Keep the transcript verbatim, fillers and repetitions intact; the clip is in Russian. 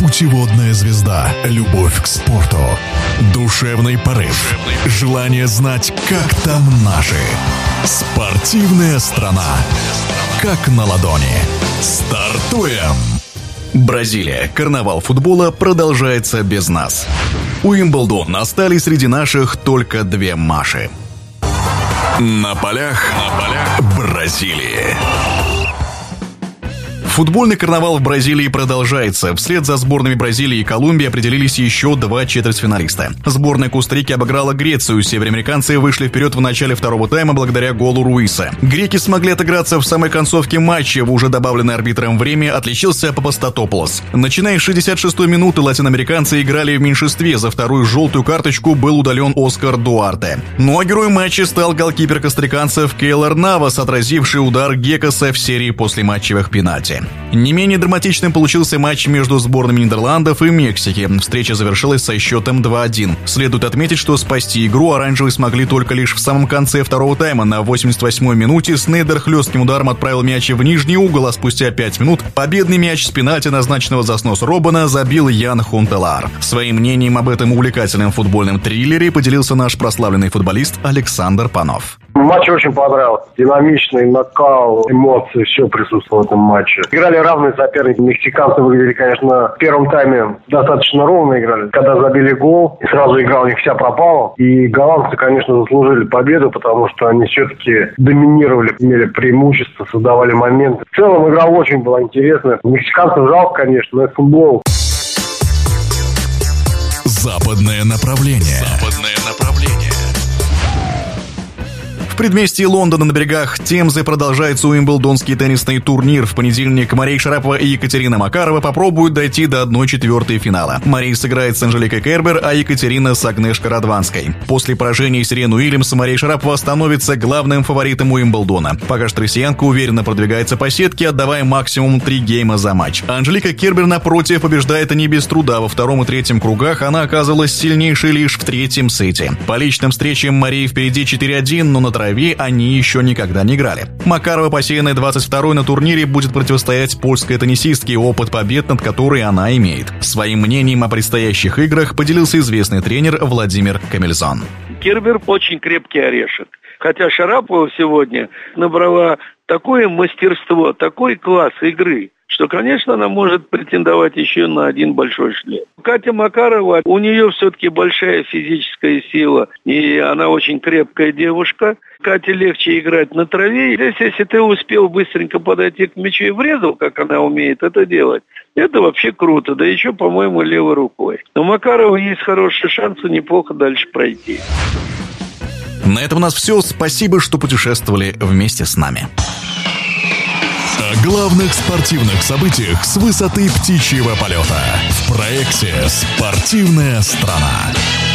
Путеводная звезда, любовь к спорту, душевный порыв, желание знать, как там наши. Спортивная страна, как на ладони. Стартуем! Бразилия. Карнавал футбола продолжается без нас. Уимблдон. Остались среди наших только две Маши. На полях, на полях Бразилии. Футбольный карнавал в Бразилии продолжается. Вслед за сборными Бразилии и Колумбии определились еще два четвертьфиналиста. Сборная Коста-Рики обыграла Грецию. Североамериканцы вышли вперед в начале второго тайма благодаря голу Руиса. Греки смогли отыграться в самой концовке матча. В уже добавленное арбитром время отличился Папастатополос. Начиная с шестьдесят шестой минуты латиноамериканцы играли в меньшинстве. За вторую желтую карточку был удален Оскар Дуарте. Ну а героем матча стал голкипер костариканцев Кейлор Навас, отразивший удар Гекоса в серии послематчевых пенальти. Не менее драматичным получился матч между сборными Нидерландов и Мексики. Встреча завершилась со счетом два один. Следует отметить, что спасти игру оранжевые смогли только лишь в самом конце второго тайма. На восемьдесят восьмой минуте Снейдер хлестким ударом отправил мяч в нижний угол, а спустя пять минут победный мяч с пенальти, назначенного за снос Роббена, забил Ян Хунтелар. Своим мнением об этом увлекательном футбольном триллере поделился наш прославленный футболист Александр Панов. Матч очень понравился. Динамичный, нокаут, эмоции, все присутствовало в этом матче. Играли равные соперники. Мексиканцы выглядели, конечно, в первом тайме достаточно ровно играли. Когда забили гол, и сразу игра у них вся пропала. И голландцы, конечно, заслужили победу, потому что они все-таки доминировали, имели преимущество, создавали моменты. В целом игра очень была интересная. Мексиканцев жалко, конечно, но это футбол. Западное направление. Западное направление. В предместье Лондона на берегах Темзы продолжается уимблдонский теннисный турнир. В понедельник Мария Шарапова и Екатерина Макарова попробуют дойти до одной четвертой финала. Мария сыграет с Анжеликой Кербер, а Екатерина с Агнешкой Радванской. После поражения Сирены Уильямс Мария Шарапова становится главным фаворитом Уимблдона. Пока что россиянка уверенно продвигается по сетке, отдавая максимум три гейма за матч. Анжелика Кербер, напротив, побеждает не без труда. Во втором и третьем кругах она оказалась сильнейшей лишь в третьем сете. По личным встречам Марии впереди четыре один, но на траве они еще никогда не играли. Макарова, посеянная двадцать второй на турнире, будет противостоять польской теннисистке, опыт побед над которой она имеет. Своим мнением о предстоящих играх поделился известный тренер Владимир Камильзон. Кербер очень крепкий орешек. Хотя Шарапова сегодня набрала такое мастерство, такой класс игры, что, конечно, она может претендовать еще на один большой шлем. Катя Макарова, у нее все-таки большая физическая сила, и она очень крепкая девушка. Кате легче играть на траве. Здесь, если ты успел быстренько подойти к мячу и врезал, как она умеет это делать, это вообще круто, да еще, по-моему, левой рукой. Но у Макарова есть хорошие шансы неплохо дальше пройти. На этом у нас все. Спасибо, что путешествовали вместе с нами. О главных спортивных событиях с высоты птичьего полета в проекте «Спортивная страна».